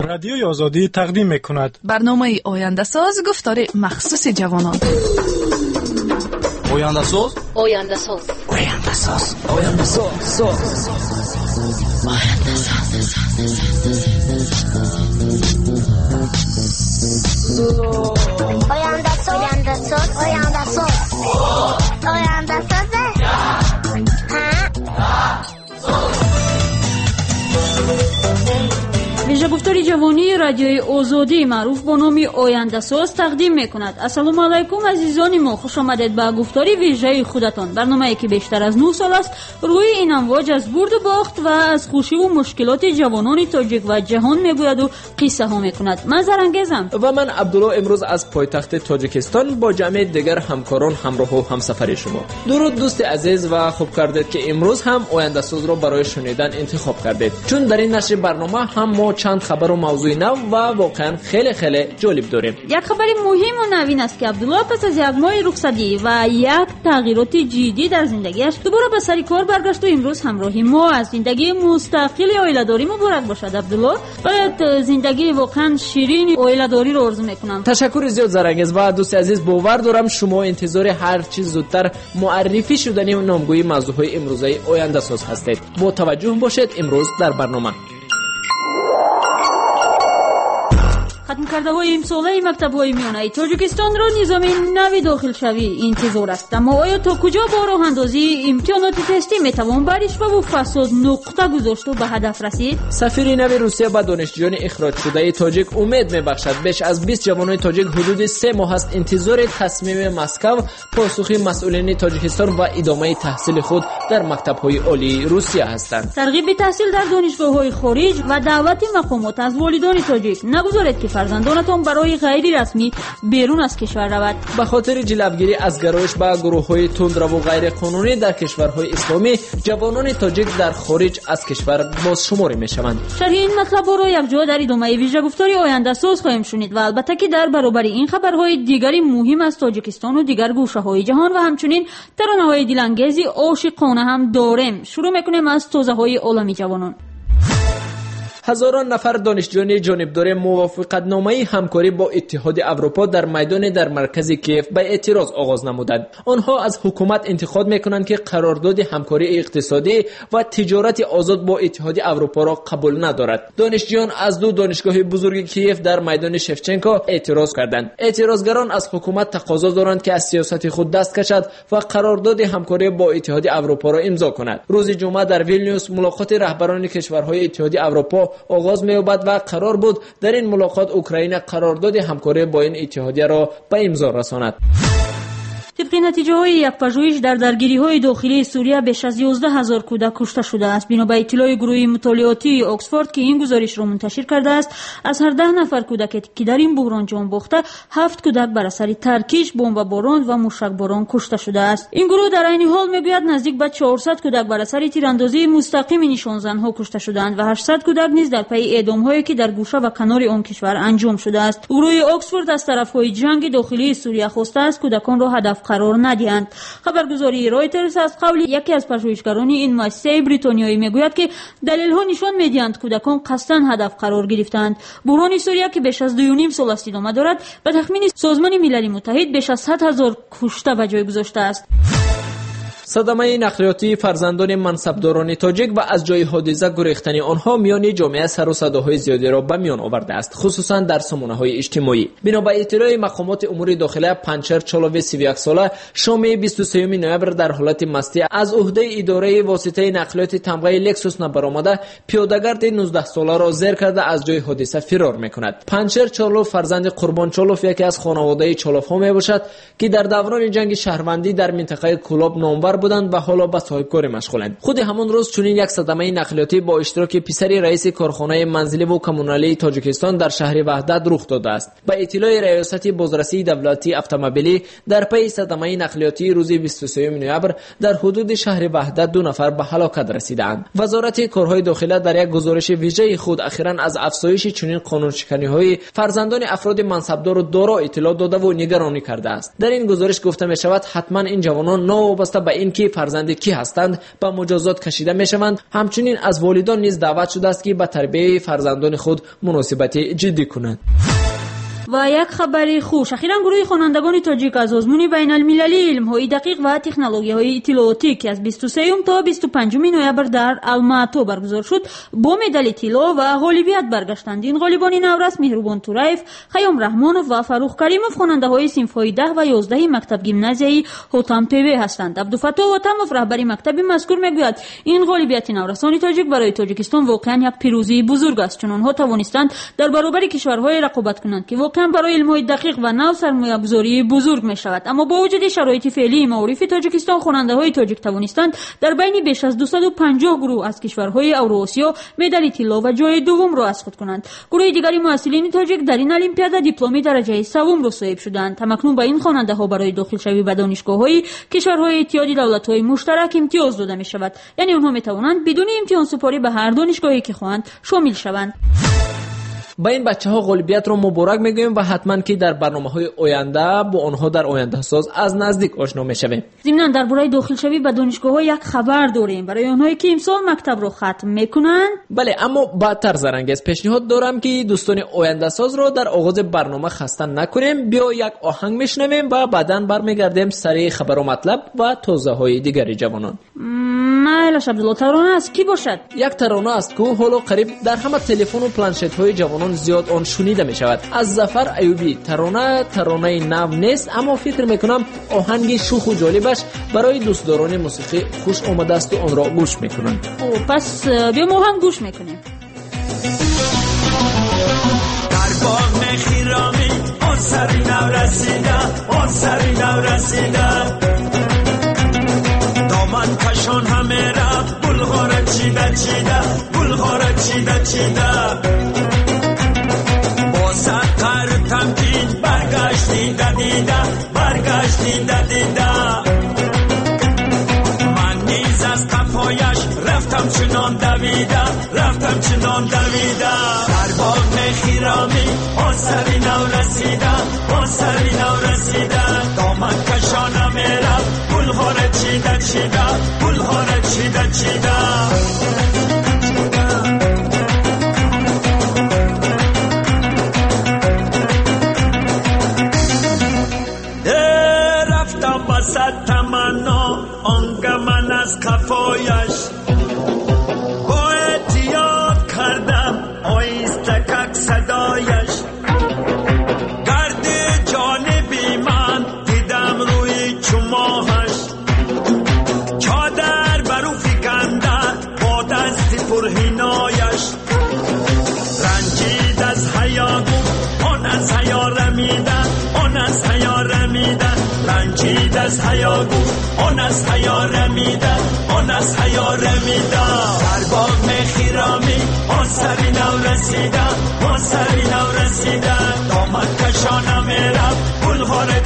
رادیوی آزادی تقدیم می‌کند. برنامه آینده ساز گفتار مخصوص جوانان. آینده ساز، آینده ساز، آینده ساز، آینده ساز، آینده ساز، آینده ساز، آینده ساز، آینده ساز. ویژه گفتاری جوانی رادیوی آزادی معروف با نام آینده ساز تقدیم میکند. السلام علیکم عزیزان ما، خوش آمدید به گفتاری ویژه خودتان. برنامه‌ای که بیشتر از 9 سال است روی این امواج از برد و باخت و از خوشی و مشکلات جوانان تاجیک و جهان میگوید و قصه ها میکند. من زرنگزم و من عبدالله امروز از پایتخت تاجیکستان با جمع دیگر همکاران همراه و همسفر شما. درود دوست عزیز و خوب کردید که امروز هم آینده ساز را برای شنیدن انتخاب کردید، چون در این نشر برنامه هم ما چند خبر و موضوع نو و واقعا خیلی جالب داریم. یک خبر مهم و نوین است که عبدالله پس از یک ماه رخصتی و یک تغییرات جدی در زندگیش دوباره به سر کار برگشت و امروز همراه ما از زندگی مستقل عائله‌داری مبارک باشد. عبدالله، باید زندگی واقعا شیرین عائله‌داری رو آرزو میکنم. تشکر زیاد زرنگز و دوست عزیز، باور دارم شما انتظار هر چیز زودتر معرفی شدن نامگوی موضوعهای امروزه آینده ساز هستید. با توجه باشید امروز در برنامه. ختم کرده های امساله مکتب های میانه تاجیکستان را نظام نوی داخل شوی انتظار است، اما آیا تا کجا با راه اندازی امتحانات تستی میتوان برش و فساد نقطه گذاشت و به هدف رسید؟ سفیر نوی روسیه به دانشجویان اخراج شده تاجیک امید میبخشد. بیش از 20 جوان تاجیک حدود 3 ماه است انتظار تصمیم مسکو پاسخی مسئولین تاجیکستان و ادامه تحصیل خود در مکتب های عالی روسیه هستند. ترغیب تحصیل در دانشگاه های خارج و دعوت مقامات از والدان تاجیک نگذارید که فرزندانتان برای غیر رسمی بیرون از کشور رود. به خاطر جلوگیری از گرایش به گروه‌های تندرو و غیر قانونی در کشورهای اسلامی، جوانان تاجیک در خارج از کشور بازشماری میشوند. شرح این مطلب را یک جا در ادامه ویژه گفتاری آینده ساز خواهیم شنید و البته که در برابر این خبرهای دیگری مهم از تاجیکستان و دیگر گوشه‌های جهان و همچنین ترانه‌های دلانگیزی عاشقانه هم داریم. شروع می‌کنیم از توضیح‌های عالمی جوانان. هزاران نفر دانشجویان جانبدار موافقتنامه همکاری با اتحاد اروپا در میدان در مرکز کیف به اعتراض آغاز نمودند. آنها از حکومت انتقاد میکنند که قرارداد همکاری اقتصادی و تجارت آزاد با اتحاد اروپا را قبول ندارد. دانشجویان از دو دانشگاه بزرگ کیف در میدان شفچنکو اعتراض کردند. اعتراضگران از حکومت تقاضا دارند که از سیاست خود دست کشد و قرارداد همکاری با اتحاد اروپا را امضا کند. روز جمعه در ویلنیوس ملاقات رهبران کشورهای اتحاد اروپا آغاز می‌یابد و قرار بود در این ملاقات اوکراین قرارداد همکاری با این اتحادیه را به امضا رساند. طبق نتیجه‌های یک پژوهش در درگیری‌های داخلی سوریه بیش از 11000 کودک کشته شده است. بنا به اطلاع گروه مطالعاتی آکسفورد که این گزارش را منتشر کرده است، از هر 10 نفر کودکی که در این بحران جان باخته، 7 کودک بر اثر ترکیش، بمباران و موشکباران کشته شده است. این گروه در عین حال میگوید نزدیک به 400 کودک بر اثر تیراندازی مستقیم نشان زن‌ها کشته شدند و 800 کودک نیز در پی اعدام‌هایی که در گوشه و کنار آن کشور انجام شده است. گروه آکسفورد از طرف‌های جنگ داخلی سوریه خواسته است کودکان را هدف قرار ندهند. خبرگزاری رایترز از قول یکی از پژوهشگران این مؤسسه بریتانیایی میگوید که دلایل‌ها نشان می‌دهند کودکان قصداً هدف قرار گرفتند. بحران سوریه که بیش از 2.5 سال است ادامه دارد، به تخمین سازمان ملل متحد بیش از 100,000 کشته به جای گذاشته است. صدمه نقلیاتی فرزندان منصبداران تاجیک و از جای حادثه گریختن آنها میان جامعه سر و صداهای زیادی را به میان آورده است، خصوصا در سامانه‌های اجتماعی. بنا به اطلاع مقامات امور داخله، پنچر چالوی 31 ساله شام 23 نوامبر در حالت مستی از عهده اداره واسطه نقلیات تمغه لکسوس نبرآمده پیاده‌گرد 19 ساله را زیر کرده از جای حادثه فرار می‌کند. پنچر چالوف فرزند قربان چالوف یکی از خانواده چالوف‌ها میباشد که در دوران جنگ شهروندی در منطقه کولاب نامور بودند و حالا به صاحبکاری مشغولند. خود همون روز چنین یک صدمه نقلیاتی با اشتراک پسر رئیس کارخانه منزلی و کمونالی تاجیکستان در شهر وحدت رخ داده است. به اطلاع ریاست بازرسی دولتی اتومبیلی، در پی صدمه نقلیاتی روز 23 نوامبر در حدود شهر وحدت 2 نفر به هلاکت رسیدند. وزارت کارهای داخله در یک گزارش ویژه خود اخیراً از افزایش چنین قانون‌شکنی‌های فرزندان افراد منصبدار و دارا اطلاع داده و نگرانی کرده است. در این گزارش گفته می شود حتما این جوانان نوابسته به این اینکه فرزند کی هستند به مجازات کشیده میشوند. همچنین از والدان نیز دعوت شده است که به تربیت فرزندان خود مناسبت جدی کنند. و یک خبری خوش، اخیراً گروه خوانندگان تاجیک از آزمون بین المللی علم‌های دقیق و تکنولوژی‌های اطلاعاتی که از 23 تا 25 نوامبر در الماتو برگزار شد با مدال طلا و غالبیت برگشتند. این غالبان نورس مهربان توراєв، خیام رحمانوف و فروخ کریموف خواننده‌های صنف‌های 10 و 11 مکتب گیمنازیایی هوتام پیوی هستند. عبدالفتاح هوتاموف رهبر مکتب مذکور میگوید این غالبیت نورسان تاجیک برای تاجیکستان واقعاً یک پیروزی بزرگ است، چون آنها توانستند در برابر کشورهای رقابت کنند که کم برای علم‌های دقیق و نو سرمایه‌گذاری بزرگ می‌شود. اما با وجود شرایط فعلی معارف تاجیکستان، خواننده‌های تاجیک توانستند در بین بیش از 250 گروه از کشورهای اوراسیا مدال طلا و جای دوم را از خود کنند. گروه دیگری محصلین تاجیک در این المپیاد دیپلم درجه سوم را صاحب شدند. تمکنون به این خواننده‌ها برای داخل شوی به دانشگاه‌های کشورهای اتحاد دولت‌های مشترک امتیاز داده می‌شود، یعنی آنها می‌توانند بدون امتحان سپاری به هر دانشگاهی که خواهند شامل شوند. با این بچه‌ها غالبیت را مبارک میگویم و حتما که در برنامه‌های آینده با آنها در آینده ساز از نزدیک آشنا میشویم. ضمناً درباره داخل شوی به دانشگاه‌ها یک خبر داریم برای آنهایی که امسال مکتب را ختم میکنند. بله، اما بعدتر زرنگیز پیشنهاد دارم که دوستان آینده ساز را در آغاز برنامه خسته نکنیم. بیا یک آهنگ میشنویم و بعداً برمیگردیم سر خبر و مطلب و توضیح‌های دیگر جوانان. مایلش عبدالله، ترانه است کی باشد؟ یک ترانه است که حالا قریب در همه تلفن و پلنشت‌های جوانان زیاد آن شنیده می شود. از ظفر ایوبی. ترانه نو نیست، اما فکر میکنم آهنگ شوخ و جالبش برای دوستداران موسیقی خوش آمده است و آن را گوش میکنند. پس بیا آهنگ گوش میکنیم. در باغ خیرامی آن سری نو رسیده دامن کشان همه رفت گلها را چیده با سقر تمکین برگشتی دیده من نیز از قفایش رفتم چنان دویده در باغ خیرامی آن سری نو رسیده دامن کشانم رفت گلها را چیده رفتم با صد تمنا آنگه من از قفایش با احتیاط کردم آیستکک صدایش گرد جانبی من دیدم روی چماهش چادر برو فکنده با دست پرهینایش رنجید از حیا گفت آن از حیا رمیده رنجید از حیا گفت آن از حیا رمیده در باغ خیرامی آن سری نو رسیده دامن کشانم رفت گلها را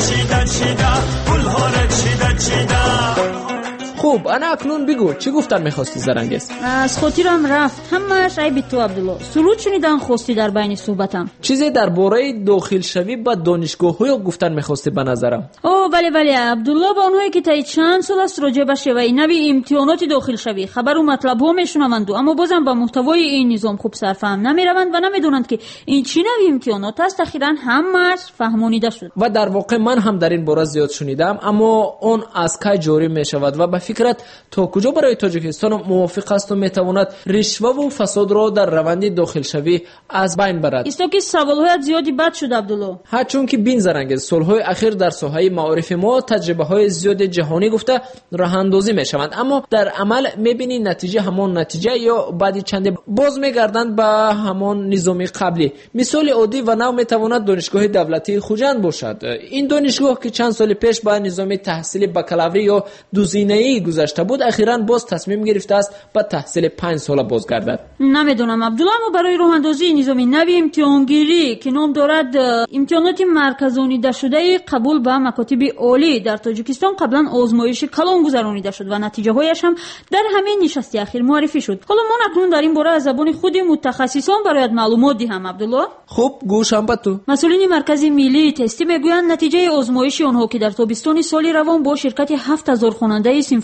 چیده خوب، انا اکنون بگو چی گفتن میخواستی زرنگیز؟ از خاطرم رفت همش عیب تو عبدالله. سرود شنیدن خواستی در بین صحبتم؟ چیزی درباره داخل شوی به دانشگاه‌ها گفتن میخواستی به نظرم. بله عبدالله، با اونهایی که تا چند سال است راجع به شوی نوی امتحانات داخل شوی خبر و مطلب ها میشنوند، اما بازم با محتوای این نظام خوب سرفهم نمیروند و نمیدونند که این چی نوی امتحانات است. اخیراً همش فهمانیده شد و در واقع من هم در این باره زیاد شنیدم، اما اون از کی جاری میشود و به فکرت تا کجا برای تاجیکستان موافق است و میتواند رشوه و فساد را در روند داخل شوی از بین برد؟ است که سوال‌های زیادی بد شد عبدالله. چون که بین زرنگیز سال‌های اخیر در ساحه معارف ما تجربه‌های زیاد جهانی گفته راه اندازی میشوند، اما در عمل میبینی نتیجه همان نتیجه یا بعد چند باز میگردند به همان نظام قبلی. مثال عادی و نو میتواند دانشگاه دولتی خوجند باشد. این دانشگاه که چند سال پیش با نظام تحصیل بکالوری یا دوزینه‌ای گذشته بود، اخیراً باز تصمیم گرفته است به تحصیل 5 ساله بازگردد. نمیدونم عبدالله، اما برای راه اندازی نظام نوی امتحانگیری که نام دارد امتحانات مرکزانیده شده قبول به مکاتب عالی در تاجیکستان قبلا آزمایش کلان گذرانیده شد و نتیجه هایش هم در همین نشست اخیر معرفی شد. حالا ما اکنون در این باره از زبان خود متخصصان برایت معلومات دهم عبدالله. خوب، گوشم به تو. مسئولین مرکز ملی تستی میگویند نتیجه آزمایش آنها که در تابستان سال روان با شرکت 7000 خواننده صنف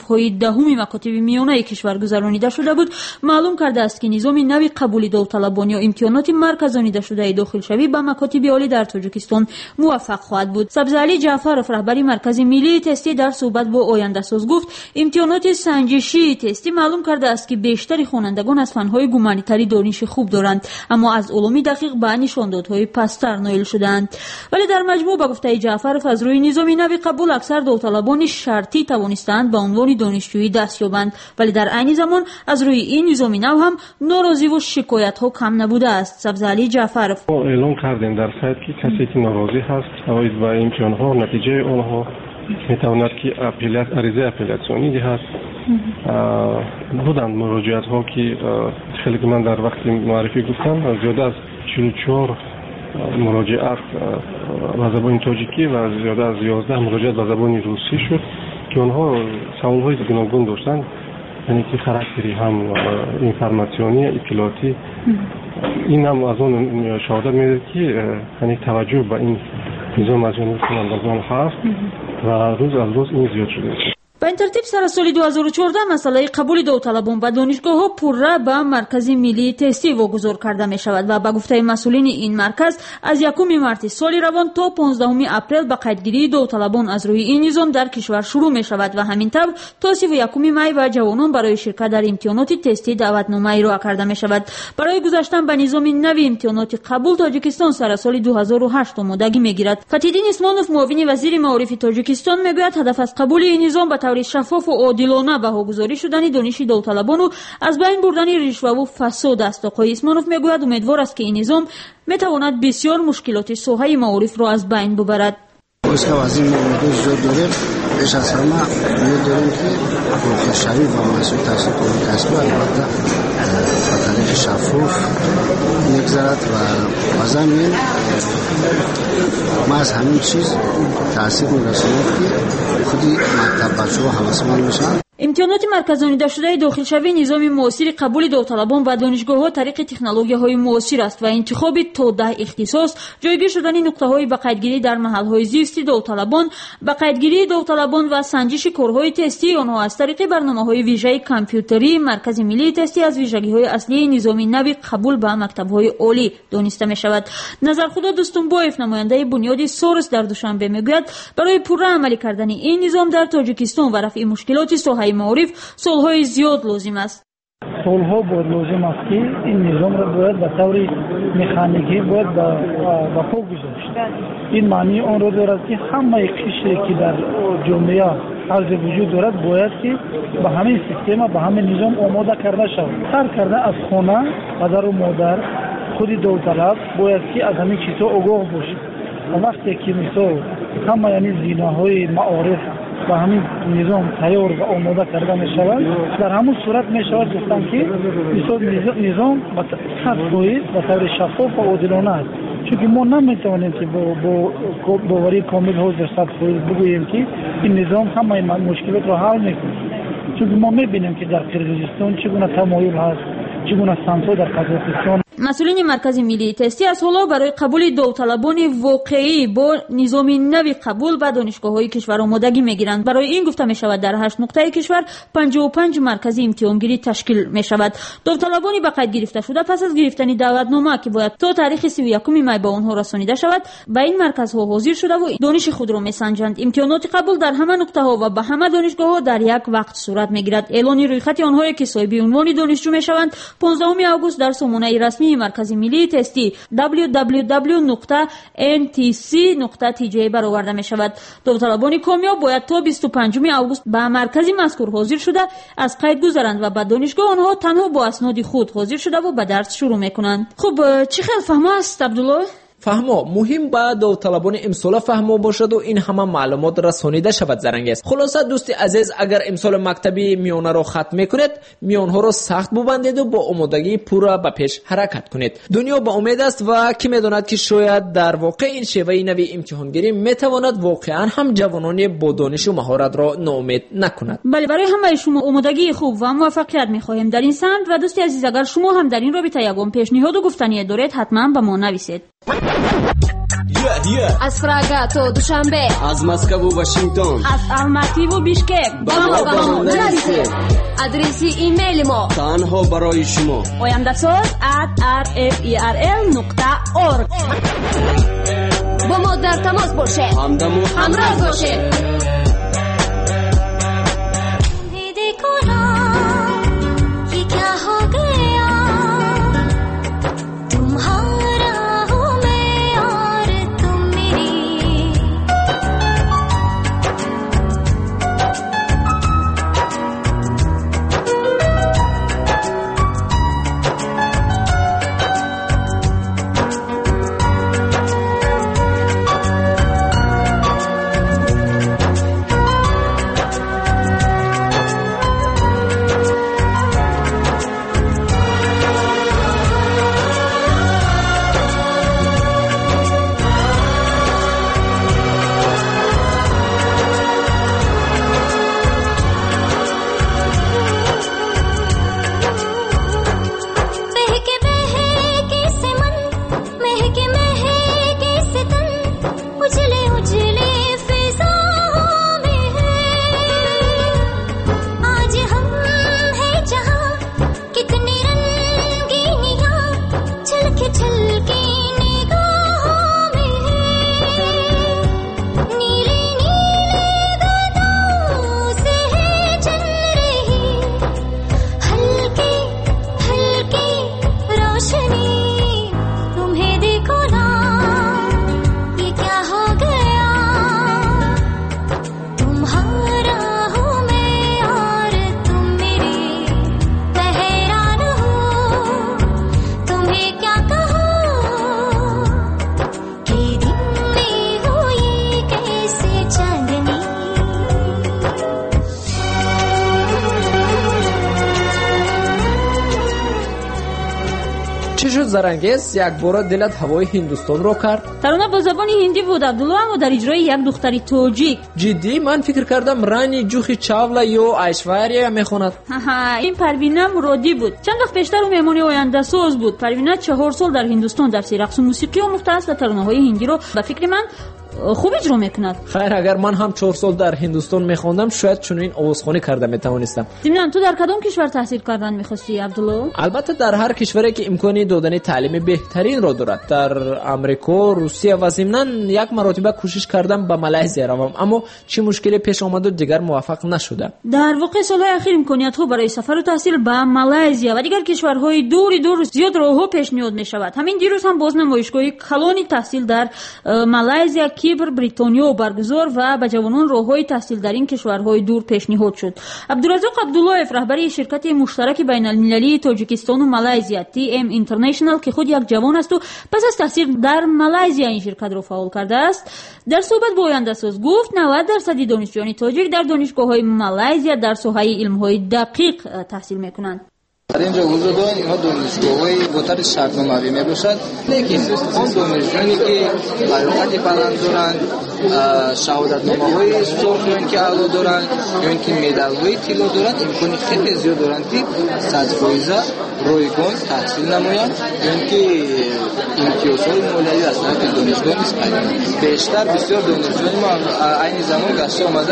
صف‌های دهم مکاتب میانه کشور گذرانیده شده بود، معلوم کرده است که نظام نوی قبولی داوطلبان یا امتحانات مرکزانیده شده داخلشوی به مکاتب عالی در تاجیکستان موفق خواهد بود. سبزعلی جعفرов رهبری مرکز ملی تستی در صحبت با آینده ساز گفت امتحانات سنجشی تستی معلوم کرده است که بیشتر خوانندگان از فن‌های گومانیتری دانش خوب دارند، اما از علوم دقیق به نشاندادهای پستر نائل شدند. ولی در مجموع به گفته جعفرov از روی نظام نوی قبول اکثر داوطلبان شرطی توانستند به عنوان دانشجویی دست یابند، ولی در عین زمان از روی این نظام نو هم ناراضی و شکایت ها کم نبوده است. سبزعلی جعفرov اعلام کردیم در سایت که کسی که ناراضی هست اوید با امتحان ها نتیجه آنها میتواند که عریضه اپلیاسیونی دهد. بودند مراجعت ها که خیلی من در وقت معرفی گفتم زیاده از 44 مراجعت به زبان تاجیکی و زیاده از 11 مراجعت به زبان روسی شد که آنها سوال‌های گوناگون داشتند، یعنی که خاراکتری هم اینفورماسیونی اطلاعاتی. این هم از اون شهادت میده که یعنی توجه به این نظام از جانب خوانندگان هست و روز از روز این زیاد شده. به این ترتیب سر سال 2014 مسئله قبول داوطلبان به دانشگاه‌ها پرره به مرکز ملی تستی واگذار کرده می شود و به گفته مسئولین این مرکز از 1 مارس سال روان تا 15 اپریل به قیدگیری داوطلبان از روی این نظام در کشور شروع می شود و همین طور تا 31 می و جوانان برای شرکت در امتحانات تستی دعوتنامه ارائه کرده می شود. برای گذشتن به نظام نوی امتحانات قبول تاجیکستان سر سال 2008 آمادگی می گیرد. فتیدین اسمانوف معاون وزیر معارف تاجیکستان می گوید هدف از قبول این نظام به طور شفاف و عادلانه بهاگذاری شدن دانش داوطلبان و از بین بردن رشوه و فساد است. آقای اسمانوف میگوید امیدوار است که این نظام میتواند بسیار مشکلات ساحه معارف را از بین ببرد. اسکا وزیر معارف زود داره پیش از همه می‌دونیم که دانشجوی و مسئول تحصیل کسبی البته به طریق شفاف می‌گذرد و زمین ما از همین چیز تحصیل می‌رسونیم که خودی مکتب بچه‌ها حواسمند میشن. امتحانات مرکزانیده شده داخلشوی نظام معاصر قبول داوطلبان و دانشگاه‌ها طریق تکنولوژی‌های معاصر است و انتخاب تا 10 اختصاص، جایگیر شدن نقطه‌های به قیدگیری در محل‌های زیستی داوطلبان، به قیدگیری داوطلبان و سنجش کارهای تستی آنها از طریق برنامه‌های ویژه کامپیوتری مرکز ملی تستی از ویژگی‌های اصلی نظام نوی قبول به مکتب‌های عالی دانسته می‌شود. نظرخدا دوستونبایف نماینده بنیاد سورس در دوشنبه می‌گوید برای پورا عملی کردن این نظام در تاجیکستان و رفع مشکلات ساحه معارف سالهای زیاد لازم است. سالها باید لازم است که این نظام را باید به طور مکانیکی باید به پا گذاشت. این معنی آن را دارد که همه قشری که در جامعه عرض وجود دارد باید که به همین سیستم به همین نظام آماده کرده شود. هر کرده از خانه پدر و مادر خود داوطلب باید که از همین چیزها آگاه باشد. وقتی که مثلا همه یعنی زینه‌های معارف و همین نظام تیار و آماده کرده می شود، در همون صورت می شود گفتم که نظام به طور شفاف و عادلانه است. چون ما نمیتوانیم که با باوری کامل 100% بگوییم که این نظام همه مشکلات را حل میکنه. چون ما میبینیم که در قرقیزستان چگونه تمایل هست، چگونه سنت‌ها در قزاقستان. مسئولین مرکز ملی تستی از حالا برای قبول داوطلبان واقعی با نظام نوی قبول به دانشگاه‌های کشور آمادگی می‌گیرند. برای این گفته می‌شود در 8 نقطه کشور 55 مرکز امتحانگیری تشکیل می‌شود. داوطلبان به قید گرفته شده پس از گرفتن دعوتنامه که باید تا تاریخ 31 می به آنها رسانیده شود، به این مرکزها حاضر شده و دانش خود را می‌سنجند. امتحانات قبول در همه نقطه‌ها و به همه دانشگاه‌ها در یک وقت صورت می‌گیرد. اعلان رویخط آنها که صاحب عنوان دانشجو می‌شوند 15 آگوست در سامانه رسمی مرکز ملی تستی www.ntc.tj برآورده می شود. داوطلبان کامیاب باید تا 25 آگوست به مرکز مذکور حاضر شده از قید گذرند و به دانشگاه آنها تنها با اسناد خود حاضر شده و به درس شروع می کنند. خب چه خیلی فهمه است عبدالله؟ فهمو مهم با داوطلبان امسال فهمو باشد و این همه معلومات رسانیده شود زرنگ است. خلاصه دوست عزیز، اگر امسال مکتبی میانه را ختم میکنید، میانها را سخت ببندید و با آمادگی پورا به پیش حرکت کنید. دنیا با امید است و کی میداند که شاید در واقع این شیوه نوی امتحانگیری میتواند واقعا هم جوانان با دانش و مهارت را ناامید نکند. بله، برای همه شما آمادگی خوب و موفقیت میخواهیم در این سمت و دوستی عزیز اگر شما هم در این رابطه یگان پیشنهاد و گفتنی دارید حتما به ما نویسید. از پراگا تا دوشنبه، از مسکو و واشنگتن، از الماتی و بیشکک با ما نرسید. ادرسی ایمیل ما تنها برای شما oyandasaz@rferl.org. با ما در تماس باشه، همراه باشه. زرنگیز یک بار دلت هوای هندوستان رو کرد؟ ترانه با زبان هندی بود عبدالله، اما در اجرای یک دختری توجیک. جدی؟ من فکر کردم رانی جوخی چاولا یا ایشوریا میخوند. این پروینه مرادی بود. چند وقت پیشتر او مهمانی آینده ساز بود. پروینه 4 سال در هندوستان درس رقص و موسیقی آموخته است و ترانه‌های هندی رو به فکر من خوب اجرا میکند. خیر، اگر من هم 4 سال در هندوستان میخوندم شاید چنین آوازخوانی کرده میتوانستم. ضمن تو در کدام کشور تحصیل کردن میخواستی عبدالله؟ البته در هر کشوری که امکانی دادن تعلیم بهترین را دارد. در امریکا، روسیه و ضمن یک مرتبه کوشش کردم به مالزی روم، اما چه مشکلی پیش آمد و دیگر موفق نشدم. در واقع سالهای اخیر امکانیت‌ها برای سفر و تحصیل به مالزی و دیگر کشورهای دور زیاد راهها پیشنهاد میشود. همین دیروز هم بازنمایشگاه کلانی تحصیل در مالزی، کیبر، بریتانیا برگزار و به جوانان راههای تحصیل در این کشورهای دور پیشنهاد شد. عبدالرزاق عبداللهیف رهبر شرکت مشترک بین المللی تاجیکستان و مالزی TM اینترنشنال که خود یک جوان است و پس از تحصیل در مالزی این شرکت را فعال کرده است، در صحبت با آینده ساز گفت 90% دانشجویان تاجیک در دانشگاه‌های مالزی در ساحه علم‌های دقیق تحصیل می‌کنند. در اینجا حضور دارن اینها دانشگاه‌های با طرز شرطنامه‌ای میباشد، لیکن آن دانشجویانی که بلاغت بلند دارند، شهادتنامه‌های سرخ که اعلا دارند یا اینکه مدال‌های طلا دارند، امکان خیلی زیاد دارند که 100% رایگان تحصیل نمایند یا اینکه امتیازهای مالیاتی از طرف دانشگاه نسپارند. بیشتر بسیار دانشجویان ما این زمان گشته آمده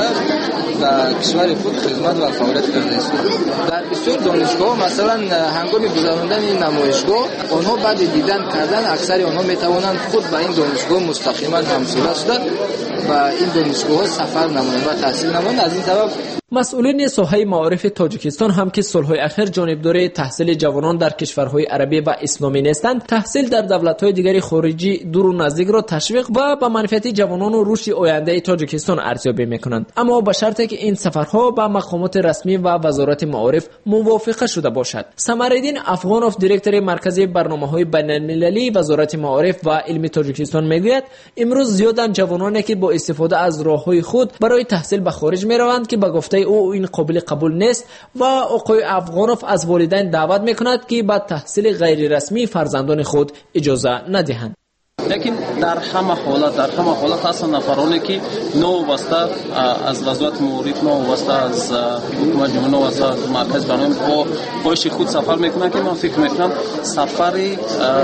در کشور خود خدمت و فعالیت کرده است. در بسیار دانشگاه مثلا هنگام گذراندن این نمایشگاه آنها بعد دیدن کردن اکثر آنها میتوانند خود به این دانشگاه مستقیما همسوله شدن و این دانشگاه سفر نمایند و تحصیل نمایند. از این سبب مسئولین ساحه معارف تاجیکستان هم که سالهای اخیر جانبدار تحصیل جوانان در کشورهای عربی و اسلامی نیستند، تحصیل در دولت‌های دیگر خارجی دور و نزدیک را تشویق و به منفعت جوانان و رشد آینده تاجیکستان ارزیابی می‌کنند، اما با شرطی که این سفرها با مقامات رسمی و وزارت معارف موافقه شده باشد. سمرالدین افغانوف دیرکتور مرکزی برنامه‌های بین‌المللی وزارت معارف و علم تاجیکستان میگوید امروز زیاد جوانانی که با استفاده از راه‌های خود برای تحصیل به خارج می‌روند که به گفته او این قابل قبول نیست و آقای افغانوف از والدین دعوت میکند که به تحصیل غیر رسمی فرزندان خود اجازه ندهند. لیکن در همه حالت هستند نفرانی که نوابسته از وزارت معارف، نوابسته از حکومت جمهوری، نوابسته از مرکز برنامه با خواهش خود سفر میکنند که من فکر میکنم سفر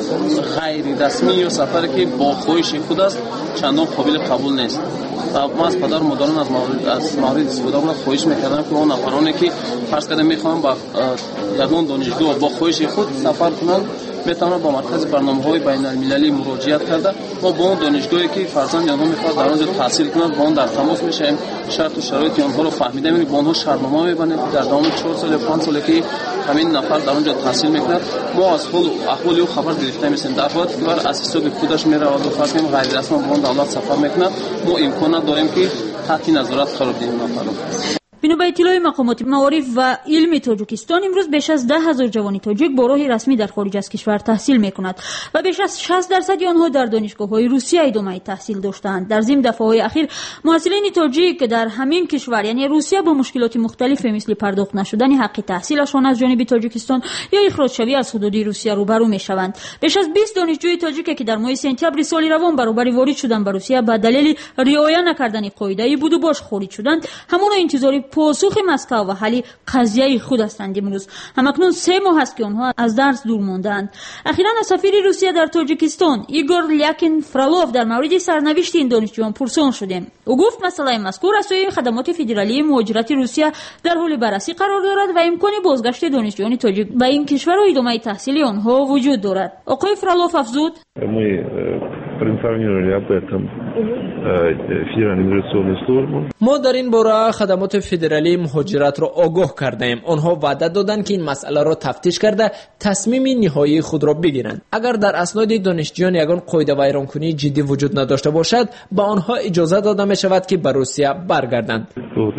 غیر رسمی یا سفری که با خواهش خود است چندان قابل قبول نیست. ما از پدر مادران از مورد استفاده خواهش میکردم که اون نفرانی که فرض کنم میخوان با یگان دانشگاه با خواهش خود سفر کنند میتونن با مرکز برنامه‌های بین‌المللی مراجعت کرده و با اون دانشگاهی که فرضاً یعنی میخواد در اونجا تحصیل کنند با اون در تماس میشیم، شرط و شرایط اونها رو فهمیده می‌بینیم، با اونها شرطنامه می‌بندیم در دام 4 سال یا 5 سالی که همین نفر در اونجا تحصیل میکنه ما از حال احوال او خبر گرفته میشیم. در حالتی که بر اساس خودش میره و فرض کنیم غیر رسمی با اون دولت سفر میکنه ما امکانات داریم که تحت نظارت قرار بدیم نفر رو. بنا به اطلاع مقامات معارف و علمی تاجیکستان امروز بیش از 10,000 جوان تاجیک با راه رسمی در خارج از کشور تحصیل می‌کنند و بیش از 60% آنها در دانشگاه‌های روسیه ادامه تحصیل داشتند. در ضمن دفعه‌های اخیر محصلین تاجیک در همین کشور یعنی روسیه با مشکلات مختلفی مثل پرداخت نشدن حق تحصیلشان از جانب تاجیکستان یا اخراج شوی از حدود روسیه روبرو می‌شوند. بیش از 20 دانشجوی تاجیک که در ماه سپتامبر سال روان برابر وارد شدن به روسیه به دلیل رعایت نکردن قاعده بود و باش خارج شدند همان انتظار پاسخ مسکو و حل قضیه خود هستند. امروز همکنون 3 ماه است که آنها از درس دور ماندند. اخیراً از سفیر روسیه در تاجیکستان ایگور لیاکین فرالوف در مورد سرنوشت این دانشجویان پرسان شدیم. او گفت مسئله مذکور از سوی خدمات فدرالی مهاجرت روسیه در حال بررسی قرار دارد و امکان بازگشت دانشجویان تاجیک به این کشور و ادامه تحصیل آنها وجود دارد. آقای فرالوف افزود ما در این باره خدمات فدرالی مهاجرت را آگاه کرده ایم. آنها وعده دادند که این مسئله را تفتیش کرده تصمیم نهایی خود را بگیرند. اگر در اسناد دانشجویان یگان قاعده ویرانکنی جدی وجود نداشته باشد به آنها اجازه داده می شود که به روسیه برگردند.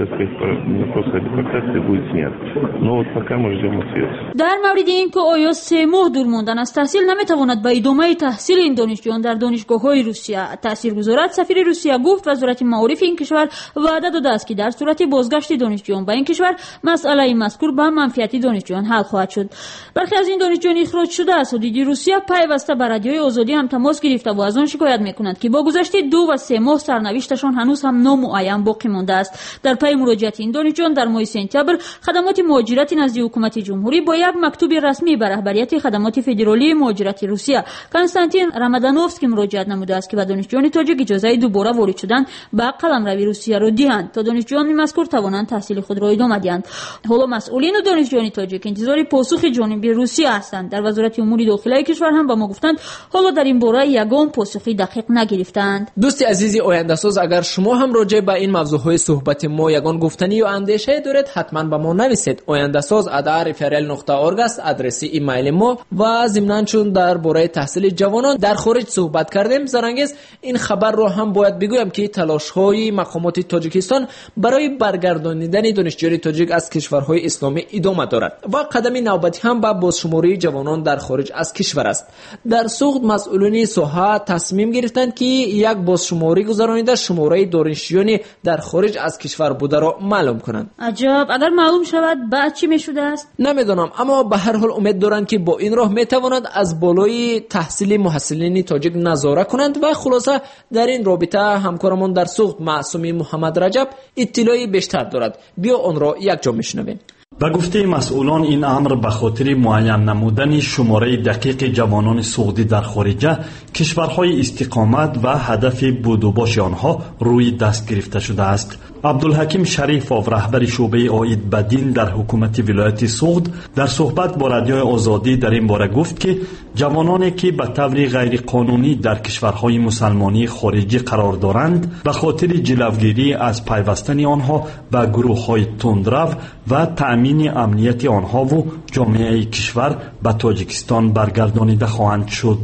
در مورد اینکه آیا 3 ماه دور ماندن از تحصیل نمیتواند به ادامه تحصیل این دانشجویان در دانشگاه‌های روسیه تاثیر گذارد، سفیر روسیه گفت وزارت معارف این کشور وعده داده است که در صورت بازگشت دانشجویان به این کشور مسئله مذکور به منفعت دانشجویان حل خواهد شد. برخی از این دانشجویان اخراج شده از حدود روسیه پیوسته به رادیوی آزادی هم تماس گرفته و از آن شکایت میکنند که با گذشت 2 و 3 ماه سرنوشتشان هنوز هم نامعین باقی مانده است. در پی مراجعت این دانشجویان در ماه سپتامبر خدمات مهاجرت نزد حکومت جمهوری با یک مکتوب رسمی به رهبریت خدمات فدرالی مهاجرت روسیه کنستانتین رامادانوفسکی مراجعت نموده است که به دانشجویان تاجیک اجازه دوباره وارد شدن به قلمرو روسیه را دهند تا دانشجویان مذکور توانند تحصیل خود را ادامه دهند. حالا مسئولین و دانشجویان تاجیک انتظار پاسخ جانب روسیه هستند. در وزارت امور داخلی کشور هم به ما گفتند حالا در این باره یگان پاسخی دقیق نگرفتند. دوست عزیزی آینده ساز، اگر شما هم راجع به این موضوعهای صحبت ما یگان گفتنی یا اندیشه دارید حتما به ما نویسید. آینده ساز @referral.org است آدرس ایمیل ما و ضمناً چون درباره تحصیل جوانان در خارج صحبت کردیم زرنگیز این خبر رو هم باید بگویم که تلاش‌های مقامات تاجیکستان برای برگردانیدن دانشجویان تاجیک از کشورهای اسلامی ادامه دارد و قدم نوبتی هم به بازشماری جوانان در خارج از کشور است. در سوخت مسئولین ساحه تصمیم گرفتند که یک بازشماری گذرانیده شماره دانشجویان در خارج از کشور بوده را معلوم کنند. عجب، اگر معلوم شود بعد چی میشده است؟ نمیدانم، اما به هر حال امید دارند که با این راه میتوانند از بالای تحصیل محصلین تاجیک نظارت کنند و خلاصه در این رابطه همکارمون در سوخت معصومی محمد رجب اطلاعی بیشتر دارد. بیا آن را یک جا میشنویم. به گفته مسئولان این امر به خاطر معین نمودن شماره دقیق جوانان سعودی در خارجه کشورهای استقامت و هدف بودوباش آنها روی دست گرفته شده است. عبدالحکیم شریفov رهبر شعبه عاید به دین در حکومت ولایت سوخت در صحبت با رادیوی آزادی در این باره گفت که جوانانی که به طور غیر قانونی در کشورهای مسلمانی خارجی قرار دارند به خاطر جلوگیری از پیوستن آنها به گروه‌های تندرو و تأمین امنیت آنها و جامعه کشور به تاجیکستان برگردانیده خواهند شد.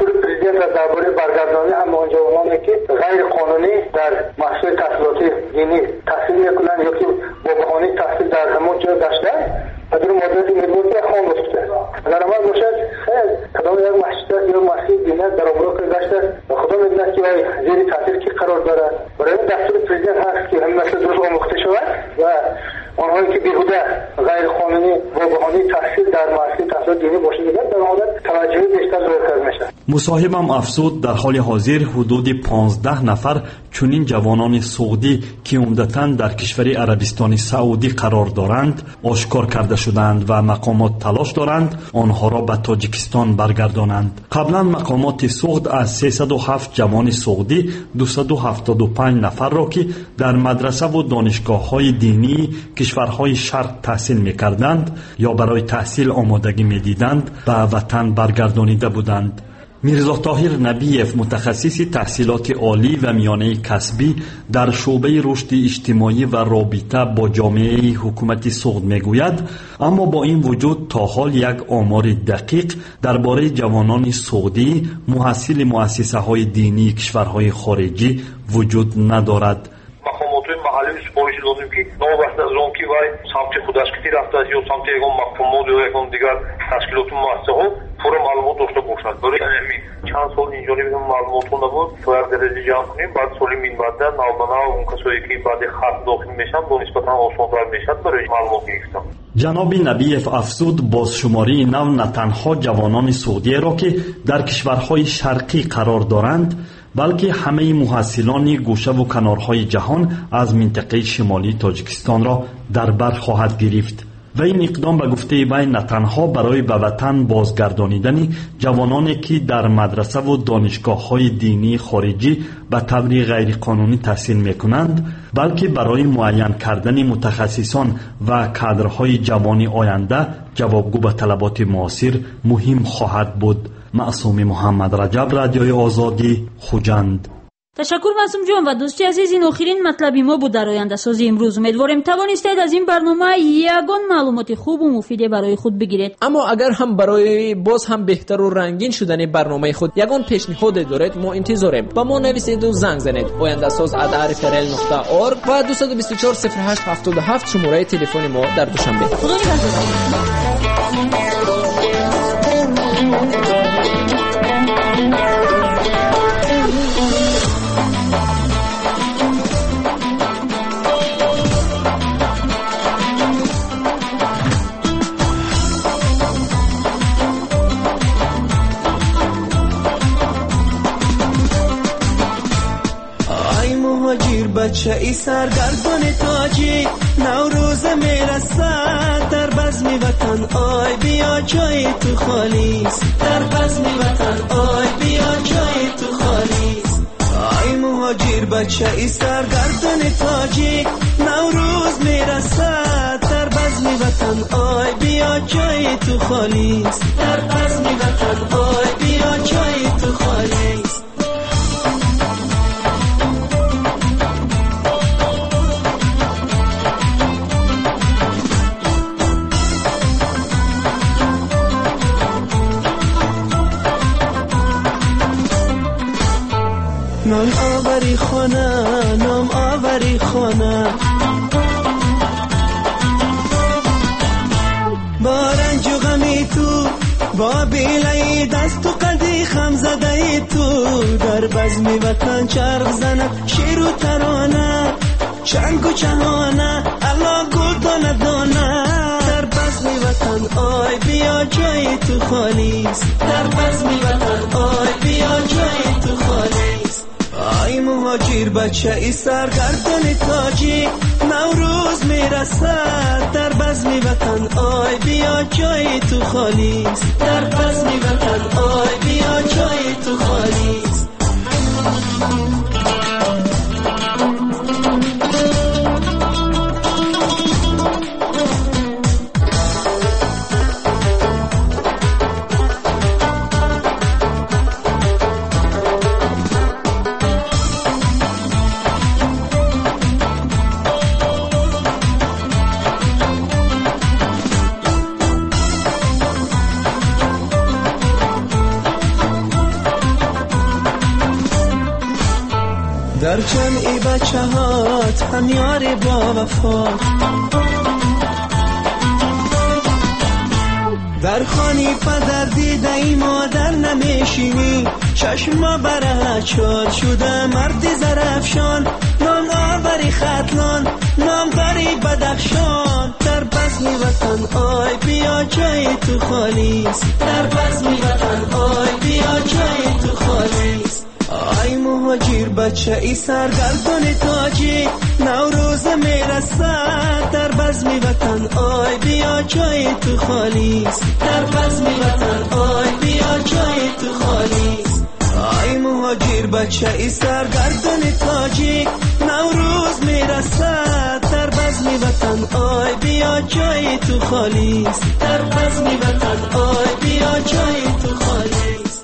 درباره برگردانی همه جوانانی که غیر قانونی در محصول تحصیلاتی دینی تحصیل میکنند یا که با بهانه تحصیل در همون جا داشتن و در مدت مدتی خام گفته اگر عمل باشد خیلی کدام یک مسجد یا مسجد دینی در عمره که داشته و خدا میدونه که زیر تاثیر که قرار دارد. برای این دستور پرزیدنت هست که همین مسئله درست آموخته شود و آنهایی که بیهوده غیر قانونی با بهانه تحصیل در مسجد تحصیل دینی باشند در حالت توجه بیشتر ظاهر کرده میشه. مصاحبم افزود در حال حاضر حدود 15 نفر چنین جوانان سعودی که عمدتاً در کشور عربستان سعودی قرار دارند آشکار کرده شدند و مقامات تلاش دارند آنها را به تاجیکستان برگردانند. قبلا مقامات سعود از 307 جوان سعودی 275 نفر را که در مدرسه و دانشگاه‌های دینی کشورهای شرق تحصیل می‌کردند یا برای تحصیل آمادگی می‌دیدند به وطن برگردانیده بودند. میرزا طاهر نبیف متخصص تحصیلات عالی و میانه کسبی در شعبه رشد اجتماعی و رابطه با جامعه حکومت سعود میگوید اما با این وجود تا حال یک آمار دقیق درباره جوانان سعودی محصل مؤسسه‌های دینی کشورهای خارجی وجود ندارد. مقامات محلی سپارش لازم که نوبت از اون که وای سمت خودشکتی رفته است یا سمت یکم مقامات یا یکم دیگر تشکیلات و مؤسسه‌ها پور معلومات داشته باشند. برای همین چند سال اینجوری بودم معلومات نداشت تو یک درجه جمع کنیم بعد سالی من بعد نوبنا اون کسایی که بعد خط داخل میشن با نسبتا آسان‌تر میشد برای معلومات گرفتن. جناب نبیف افزود بازشماری نو نه تنها جوانان سعودی را که در کشورهای شرقی قرار دارند بلکه همه محصلان گوشه و کنارهای جهان از منطقه شمالی تاجیکستان را در بر خواهد گرفت و این اقدام به گفته وی نه تنها برای به وطن بازگردانیدن جوانانی که در مدرسه و دانشگاه‌های دینی خارجی به طور غیر قانونی تحصیل می‌کنند بلکه برای معین کردن متخصصان و کادرهای جوان آینده جوابگو به طلبات معاصر مهم خواهد بود. معصوم محمد رجب، رادیوی آزادی، خوجند. تشکر معصوم جان و دوستی عزیز، این آخرین مطلبی ما بود در آینده سازی امروز. امیدواریم توانستید از این برنامه یگان معلومات خوب و مفید برای خود بگیرید. اما اگر هم برای باز هم بهتر و رنگین شدن برنامه خود یگان پیشنهاد دارید ما انتظاریم. با ما نویسید و زنگ زنید. آینده ساز @rfrl.org و 224 08 77 شماره تلفن ما در دوشنبه. خدا نگهدار. بچه ای سرگردان تاجی نوروز میرسد در بزم وطن آی بیا جای تو خالیست در بزم وطن آی بیا جای تو خالیست آی مهاجر بچه ای سرگردان تاجی نوروز میرسد در بزم وطن آی بیا جای تو خالیست در بزم وطن آی بیا جای تو خالیست نام آوری خانه نام آوری خانه با رنج و غمی تو با بیلای دست و قدی خم زده تو در بزم وطن چرخ زند شیر و ترانه چنگ و چهانه الا گل دانه دانه در بزم وطن آی بیا جای تو خالیست در بزم وطن آی بیا جای تو خالیست آی مهاجر بچه ای سرگردان تاجی نوروز میرسد در بزم وطن آی بیا جای تو خالیست در بزم وطن آی بیا جای تو خالیست در جمعی بچه هات هم یاری با وفا در خانی پدر دیده ای مادر نمیشینی، چشم بره چار شده مردی زرفشان، نام آوری خطلان نام داری بدخشان. در بزم وطن آی بیا جای تو خالیست، در بزم وطن آی بیا جای تو خالیست. آی مهاجر بچه ای سرگردان تاجی، نوروز میرسد در بزم وطن آی بیا جای تو خالیست، در بزم وطن آی بیا جای تو خالیست. آی مهاجر بچه ای سرگردان تاجی، نوروز میرسد در بزم وطن آی بیا جای تو خالیست، در بزم وطن آی بیا جای تو خالیست.